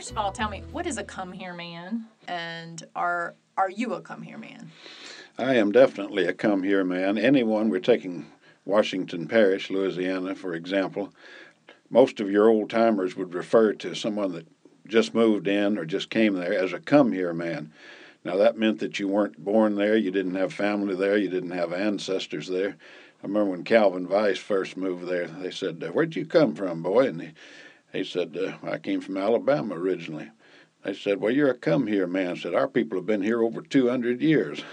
first of all, tell me, what is a come here man, and are you a come here man? I am definitely a come here man. Anyone, we're taking Washington Parish, Louisiana, for example, most of your old timers would refer to someone that just moved in or just came there as a come here man. Now, that meant that you weren't born there, you didn't have family there, you didn't have ancestors there. I remember when Calvin Weiss first moved there, they said, "Where'd you come from, boy?" And he said, "I came from Alabama originally." They said, "Well, you're a come here man." I said, "Our people have been here over 200 years.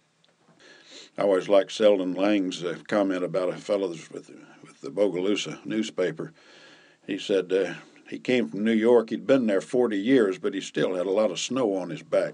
I always liked Selden Lang's comment about a fellow with the Bogalusa newspaper. He said he came from New York. He'd been there 40 years, but he still had a lot of snow on his back.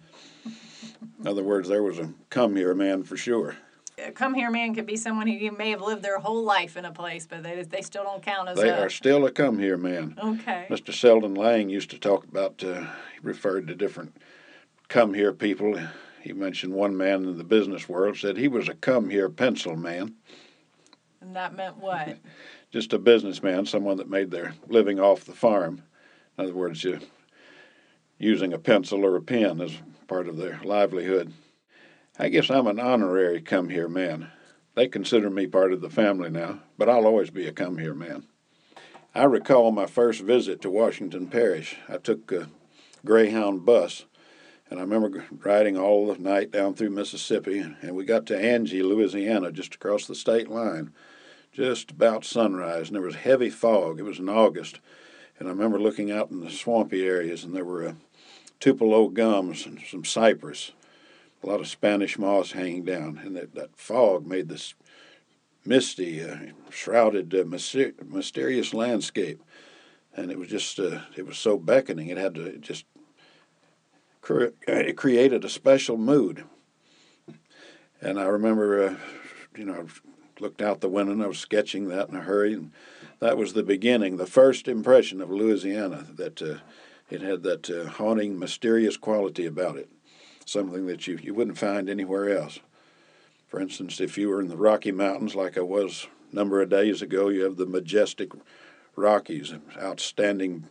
In other words, there was a come here man for sure. A come here man could be someone who may have lived their whole life in a place, but they still don't count as They are still a come here man. Okay. Mr. Selden Lang used to talk about, he referred to different come here people. He mentioned one man in the business world said he was a come here pencil man. And that meant what? Just a businessman, someone that made their living off the farm. In other words, using a pencil or a pen as part of their livelihood. I guess I'm an honorary come here man. They consider me part of the family now, but I'll always be a come here man. I recall my first visit to Washington Parish. I took a Greyhound bus, and I remember riding all the night down through Mississippi, and we got to Angie, Louisiana, just across the state line, just about sunrise, and there was heavy fog. It was in August, and I remember looking out in the swampy areas, and there were tupelo gums and some cypress, a lot of Spanish moss hanging down, and that fog made this misty, shrouded, mysterious landscape, and it was just, it was so beckoning. It had to just, it created a special mood. And I remember, I looked out the window and I was sketching that in a hurry, and that was the beginning, the first impression of Louisiana, that it had that haunting, mysterious quality about it, something that you wouldn't find anywhere else. For instance, if you were in the Rocky Mountains like I was a number of days ago, you have the majestic Rockies, outstanding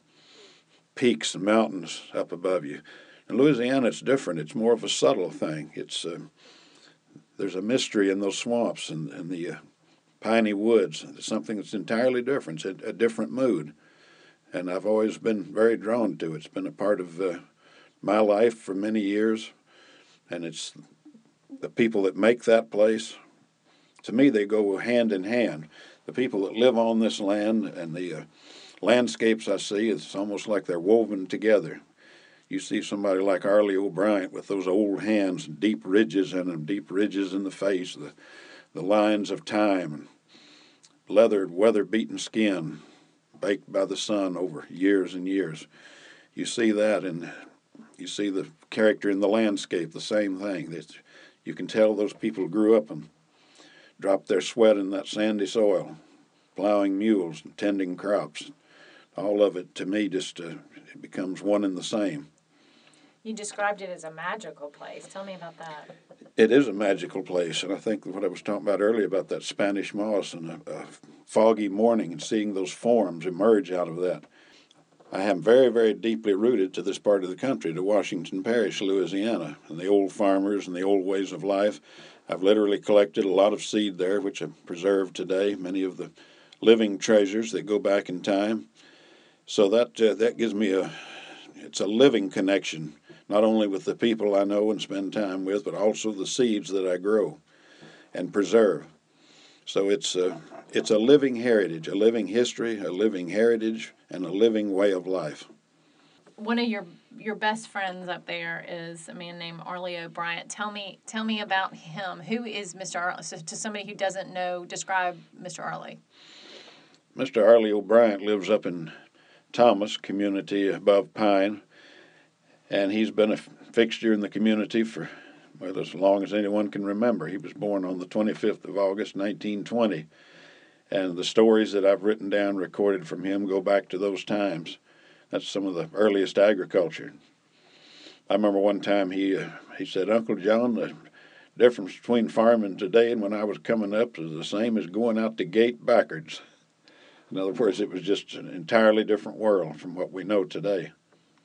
peaks and mountains up above you. In Louisiana, it's different. It's more of a subtle thing. It's there's a mystery in those swamps and the piney woods. It's something that's entirely different. It's a different mood, and I've always been very drawn to it. It's been a part of my life for many years, and it's the people that make that place. To me, they go hand in hand. The people that live on this land and the landscapes I see, it's almost like they're woven together. You see somebody like Arlie O'Brien with those old hands, deep ridges in them, deep ridges in the face, the lines of time, and leathered, weather-beaten skin, baked by the sun over years and years. You see that, and you see the character in the landscape, the same thing. You can tell those people grew up and dropped their sweat in that sandy soil, plowing mules and tending crops. All of it, to me, just it becomes one and the same. You described it as a magical place. Tell me about that. It is a magical place, and I think what I was talking about earlier about that Spanish moss and a foggy morning and seeing those forms emerge out of that. I am very, very deeply rooted to this part of the country, to Washington Parish, Louisiana, and the old farmers and the old ways of life. I've literally collected a lot of seed there, which I've preserved today, many of the living treasures that go back in time. So that gives me it's a living connection, not only with the people I know and spend time with, but also the seeds that I grow and preserve. So it's a living heritage, a living history, a living heritage, and a living way of life. One of your best friends up there is a man named Arlie O'Brien. Tell me about him. Who is Mr. Arlie? So to somebody who doesn't know, describe Mr. Arlie. Mr. Arlie O'Brien lives up in Thomas community above Pine, and he's been a fixture in the community for as long as anyone can remember. He was born on the 25th of August, 1920, and the stories that I've written down, recorded from him, go back to those times. That's some of the earliest agriculture. I remember one time he said, "Uncle John, the difference between farming today and when I was coming up is the same as going out the gate backwards." In other words, it was just an entirely different world from what we know today.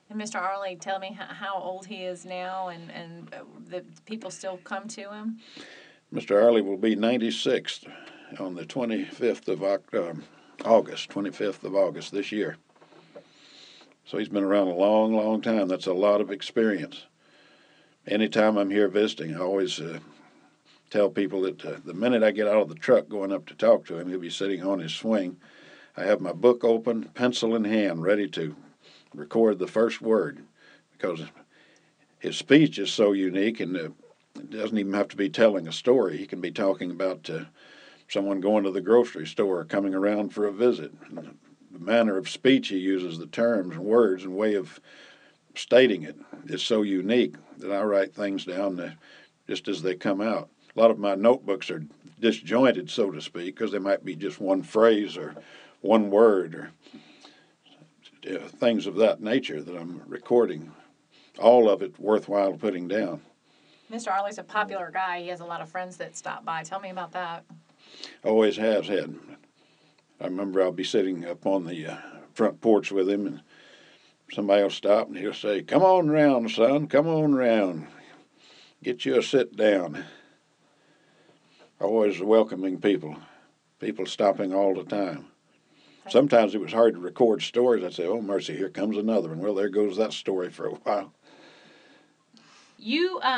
And Mr. Arley, tell me how old he is now, and the people still come to him. Mr. Arley will be 96 on the 25th of August, 25th of August this year. So he's been around a long, long time. That's a lot of experience. Anytime I'm here visiting, I always tell people that the minute I get out of the truck going up to talk to him, he'll be sitting on his swing. I have my book open, pencil in hand, ready to record the first word, because his speech is so unique, and it doesn't even have to be telling a story. He can be talking about someone going to the grocery store or coming around for a visit. The manner of speech he uses, the terms and words and way of stating it is so unique that I write things down just as they come out. A lot of my notebooks are disjointed, so to speak, because they might be just one phrase or one word or things of that nature that I'm recording. All of it worthwhile putting down. Mr. Arley's a popular guy. He has a lot of friends that stop by. Tell me about that. Always has had. I remember I'll be sitting up on the front porch with him, and somebody will stop and he'll say, "Come on round, son, come on round. Get you a sit down." Always welcoming people stopping all the time. Sometimes it was hard to record stories. I'd say, "Oh, mercy, here comes another one." Well, there goes that story for a while. You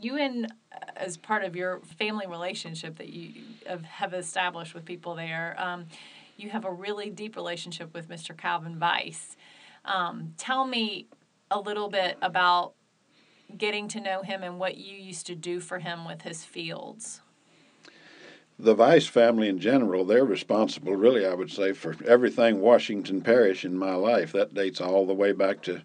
as part of your family relationship that you have established with people there, you have a really deep relationship with Mr. Calvin Weiss. Tell me a little bit about getting to know him and what you used to do for him with his fields. The Weiss family in general, they're responsible, really, I would say, for everything Washington Parish in my life. That dates all the way back to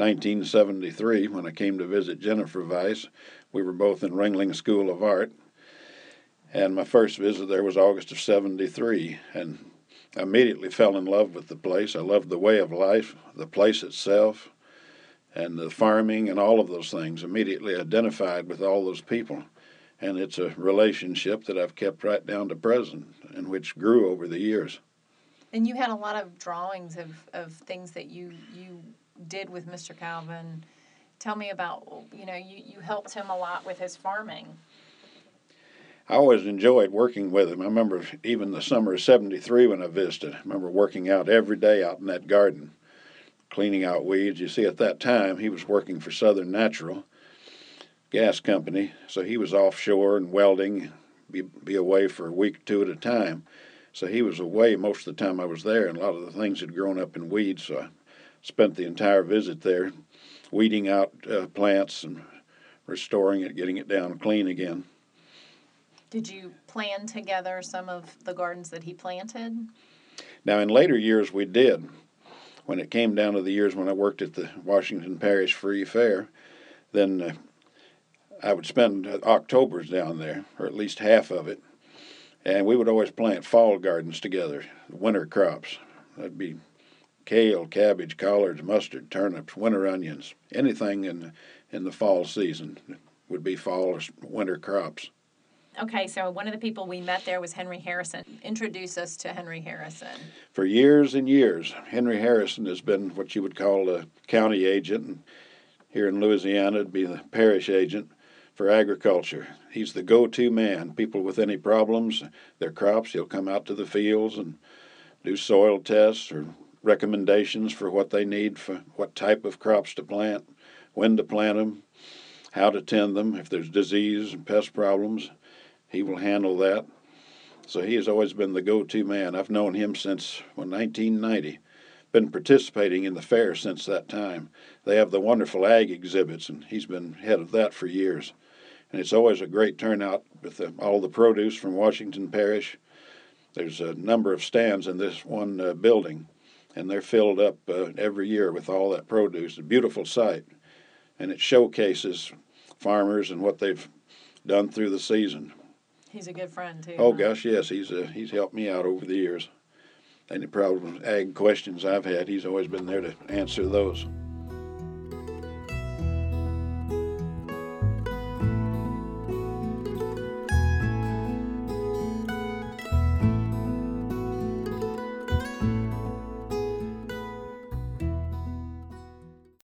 1973 when I came to visit Jennifer Weiss. We were both in Ringling School of Art. And my first visit there was August of 73. And I immediately fell in love with the place. I loved the way of life, the place itself, and the farming and all of those things. Immediately identified with all those people. And it's a relationship that I've kept right down to present, and which grew over the years. And you had a lot of drawings of things that you did with Mr. Calvin. Tell me about, you helped him a lot with his farming. I always enjoyed working with him. I remember even the summer of 73 when I visited. I remember working out every day out in that garden, cleaning out weeds. You see, at that time, he was working for Southern Natural Gas Company, so he was offshore and welding, be away for a week or two at a time. So he was away most of the time I was there, and a lot of the things had grown up in weeds, so I spent the entire visit there weeding out plants and restoring it, getting it down clean again. Did you plant together some of the gardens that he planted? Now, in later years, we did. When it came down to the years when I worked at the Washington Parish Free Fair, then I would spend Octobers down there, or at least half of it, and we would always plant fall gardens together, winter crops. That'd be kale, cabbage, collards, mustard, turnips, winter onions, anything in the fall season would be fall or winter crops. Okay, so one of the people we met there was Henry Harrison. Introduce us to Henry Harrison. For years and years, Henry Harrison has been what you would call a county agent, and here in Louisiana it'd be the parish agent for agriculture. He's the go-to man. People with any problems, their crops, he'll come out to the fields and do soil tests or recommendations for what they need, for what type of crops to plant, when to plant them, how to tend them. If there's disease and pest problems, he will handle that. So he has always been the go-to man. I've known him since 1990. Been participating in the fair since that time. They have the wonderful ag exhibits, and he's been head of that for years. And it's always a great turnout with all the produce from Washington Parish. There's a number of stands in this one building, and they're filled up every year with all that produce. A beautiful sight, and it showcases farmers and what they've done through the season. He's a good friend, too. Oh, gosh, yes. He's helped me out over the years. Any problems, ag questions I've had, he's always been there to answer those.